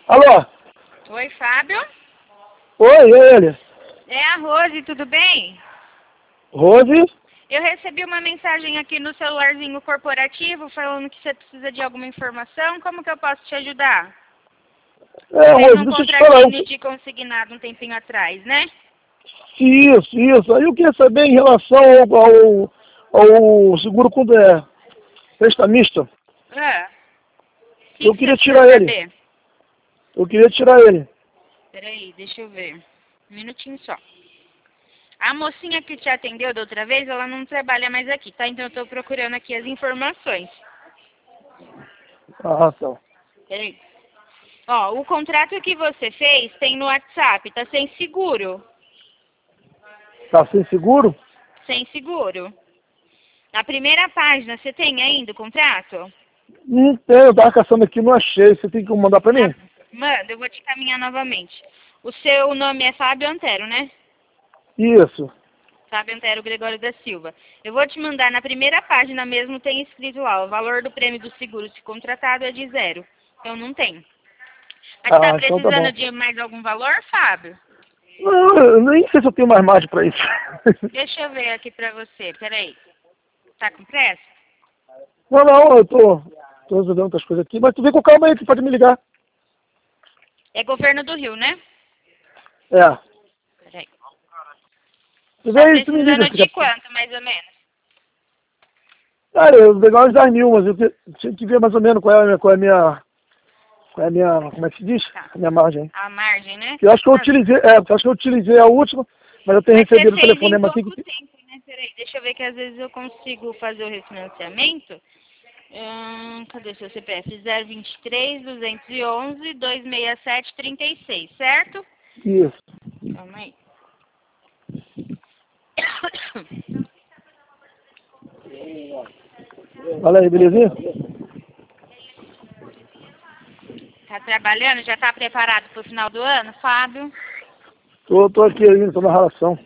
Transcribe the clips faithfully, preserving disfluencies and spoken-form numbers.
Alô? Oi, Fábio? Oi, é ele. É a Rose, tudo bem? Rose? Eu recebi uma mensagem aqui no celularzinho corporativo falando que você precisa de alguma informação. Como que eu posso te ajudar? É, Fez Rose, um deixa eu te falar. contratinho de consignado um tempinho atrás, né? Isso, isso. Aí eu queria saber em relação ao, ao, ao seguro com é, prestamista. Ah, o que, Eu que queria você precisa tirar ele. saber? Eu queria tirar ele. Peraí, deixa eu ver. Um minutinho só. A mocinha que te atendeu da outra vez, ela não trabalha mais aqui, tá? Então eu tô procurando aqui as informações. Ah, tá. Peraí. Ó, o contrato que você fez tem no WhatsApp, tá sem seguro. Tá sem seguro? Sem seguro. Na primeira página, você tem ainda o contrato? Não tem, eu tava caçando aqui, não achei. Você tem que mandar pra Ah, mim? manda, eu vou te caminhar novamente. O seu nome é Fábio Antero, né? Isso. Fábio Antero Gregório da Silva. Eu vou te mandar, na primeira página mesmo tem escrito lá, o valor do prêmio do seguro se contratado é de zero. Então não tem. Mas tá Ah, então tá precisando bom. de mais algum valor, Fábio? Não, eu nem sei se eu tenho mais margem pra isso. Deixa eu ver aqui pra você, peraí. Tá com pressa? Não, não, eu tô, tô resolvendo outras coisas aqui, mas tu vem com calma aí, tu pode me ligar. É governo do Rio, né? É. Peraí. Tu Tá vem aí, tu me liga. precisando Se de quer. quanto, mais ou menos? Cara, eu vou pegar uns dez mil, mas eu te- tinha que ver mais ou menos qual é a minha, qual é a minha, qual é a minha, como é que se diz? Tá. A minha margem. A margem, né? Eu acho que eu Ah, utilizei, é, eu acho que eu utilizei a última, mas eu tenho mas você recebido o fez em telefonema aqui pouco que... tempo, né? Peraí, deixa eu ver que às vezes eu consigo fazer o refinanciamento. Hum, cadê seu C P F? zero vinte e três, duzentos e onze, duzentos e sessenta e sete, trinta e seis, certo? Isso. Calma aí. Fala aí, belezinha? Tá trabalhando? Já tá preparado pro final do ano, Fábio? Tô, tô aqui ainda, tô na relação.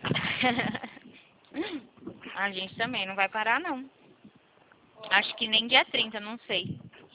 A gente também não vai parar, não. Acho que nem dia trinta, não sei.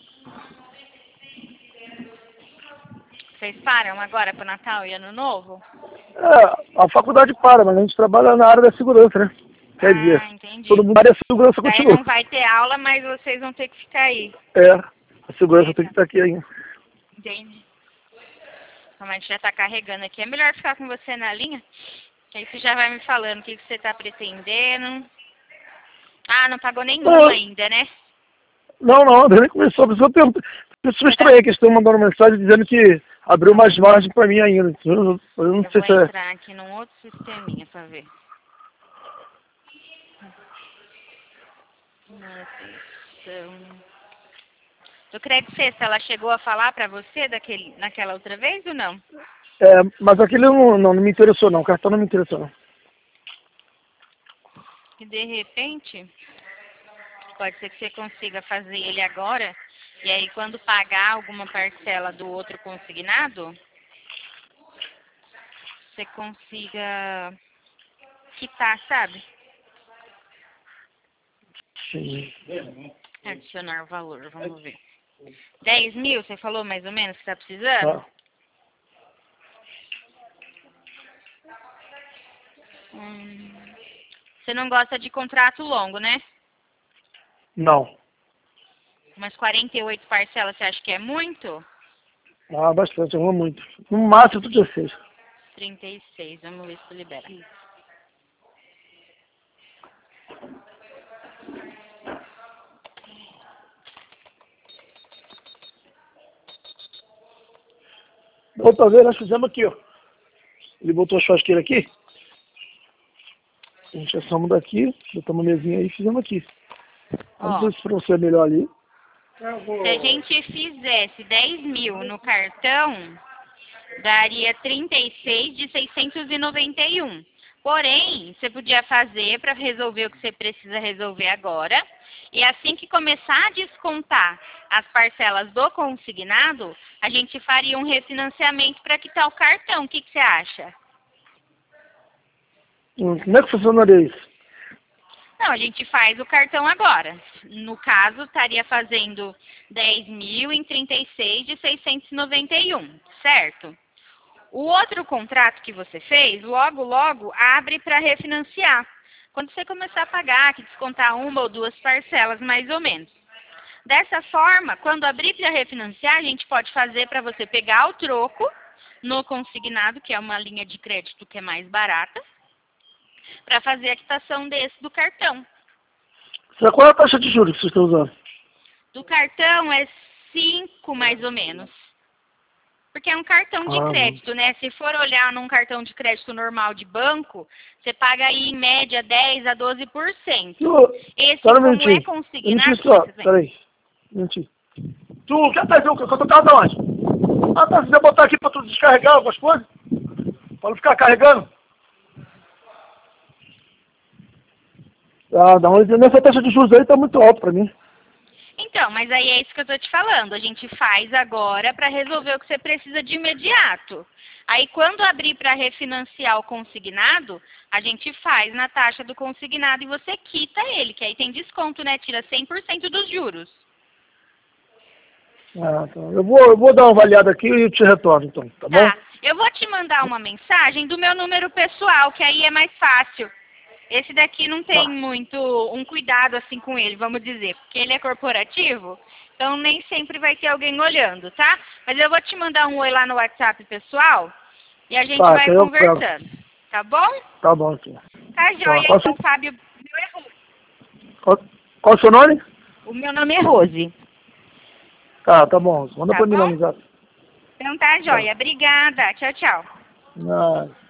Vocês param agora pro Natal e Ano Novo? É, a faculdade para, mas a gente trabalha na área da segurança, né? Quer dizer, Ah, entendi. todo mundo na área da segurança Daí continua. não vai ter aula, mas vocês vão ter que ficar aí. É, a segurança tem que Eita, estar aqui ainda. entendi. Como a gente já tá carregando aqui, é melhor ficar com você na linha, que aí você já vai me falando o que, que você tá pretendendo. Ah, não pagou nenhum Não, ainda, né? não, não, ainda nem começou. A pessoa pergunta. A pessoa estranha que estão mandando mensagem dizendo que abriu mais margem pra mim ainda. Eu, não- eu não Eu sei vou se é. entrar aqui num outro sisteminha pra ver. Atenção. Do crédito sexta, ela chegou a falar pra você daquele, naquela outra vez ou não? É, mas aquele não, não, não me interessou não, o cartão não me interessou não. E de repente, pode ser que você consiga fazer ele agora, e aí quando pagar alguma parcela do outro consignado, você consiga quitar, sabe? Sim. Adicionar o valor, vamos ver. dez mil, você falou mais ou menos que tá precisando? Tá. Hum, você não gosta de contrato longo, né? Não. Umas quarenta e oito parcelas, você acha que é muito? Ah, bastante, eu amo muito. No máximo trinta e seis. trinta e seis, vamos ver se libera. Outra vez nós fizemos aqui, ó. Ele botou a churrasqueira aqui. A gente assamos daqui, botamos uma mesinha aí e fizemos aqui. Eu não Ó, sei se pra você é melhor ali. se a gente fizesse dez mil no cartão, daria trinta e seis de seiscentos e noventa e um. Porém, você podia fazer para resolver o que você precisa resolver agora. E assim que começar a descontar as parcelas do consignado, a gente faria um refinanciamento para quitar o cartão. O que, que você acha? Hum, Como é que funcionaria isso? Não, a gente faz o cartão agora. No caso, estaria fazendo dez mil em trinta e seis de seiscentos e noventa e um, certo? O outro contrato que você fez, logo, logo, abre para refinanciar. Quando você começar a pagar, que descontar uma ou duas parcelas, mais ou menos. Dessa forma, quando abrir para refinanciar, a gente pode fazer para você pegar o troco no consignado, que é uma linha de crédito que é mais barata, para fazer a quitação desse do cartão. Qual é a taxa de juros que vocês estão usando? Do cartão é cinco mais ou menos. Porque é um cartão de Ah, crédito, né? Se for olhar num cartão de crédito normal de banco, você paga aí em média dez a doze por cento. Tu, Esse, para um como é minutinho. consignado... Um só, peraí. Um minutinho. Tu quer trazer o que? Eu tô casa onde? Ah, tá. Se você botar aqui pra tu descarregar algumas coisas? Pra não ficar carregando? Ah, dá uma ideia. Nessa taxa de juros aí tá muito alto pra mim. Então, mas aí é isso que eu tô te falando. A gente faz agora para resolver o que você precisa de imediato. Aí, quando abrir para refinanciar o consignado, a gente faz na taxa do consignado e você quita ele, que aí tem desconto, né? Tira cem por cento dos juros. Ah, tá. Eu vou, eu vou dar uma avaliada aqui e te retorno, então, tá bom? Tá. Eu vou te mandar uma mensagem do meu número pessoal, que aí é mais fácil. Esse daqui não tem Tá. muito um cuidado assim com ele, vamos dizer, porque ele é corporativo, então nem sempre vai ter alguém olhando, tá? Mas eu vou te mandar um oi lá no WhatsApp pessoal e a gente Tá, vai então eu conversando, tá bom? Tá bom, então. Tá joia, Qual, então, seu- Fábio. O meu é Rose. qual, qual o seu nome? O meu nome é Rose, Tá, tá bom. Manda tá pra mim lá bom? no zap. Então tá joia. Obrigada. Tchau, tchau. Ah.